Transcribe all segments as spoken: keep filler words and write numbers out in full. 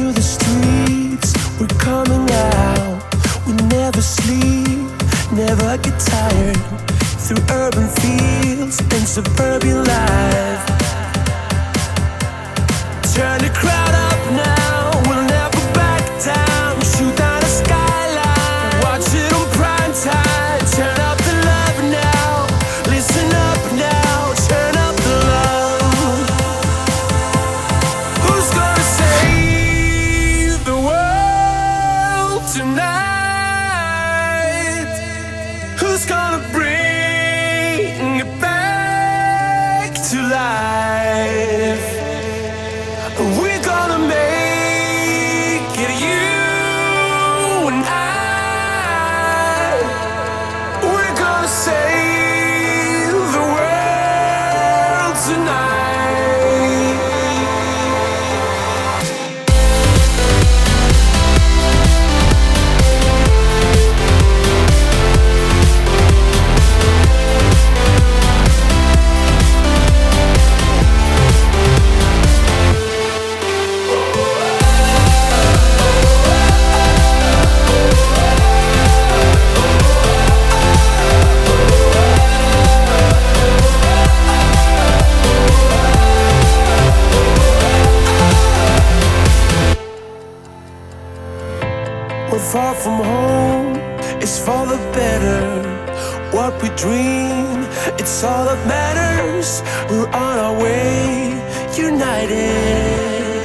to the streets, we're coming out. We never sleep, never get tired. Through urban fields and suburban life. Turn the crowd up now, we'll never back down. Shoot down the skyline, watch it on prime time. Turn up the love now, listen up now. Turn up the love. Who's gonna save the world tonight? Who's gonna bring it back to life? We're gonna make it, you and I. We're gonna save the world tonight. We're far from home, it's for the better. What we dream, it's all that matters. We're on our way, united.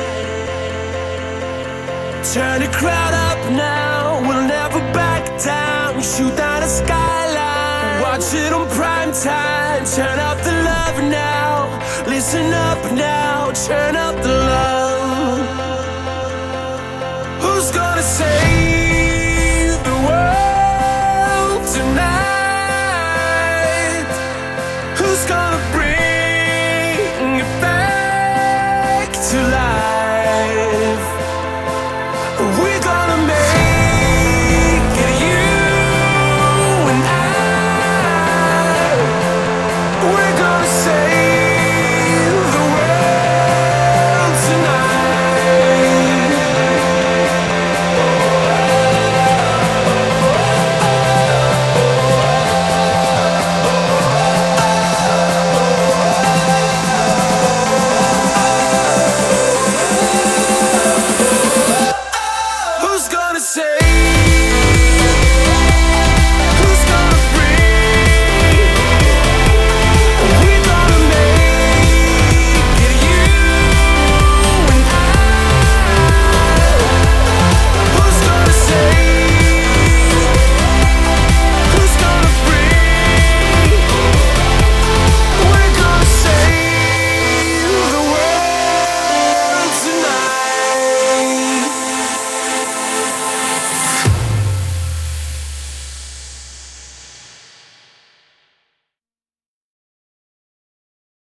Turn the crowd up now, we'll never back down. Shoot down the skyline, watch it on prime time. Turn up the love now, listen up now. Turn up the love.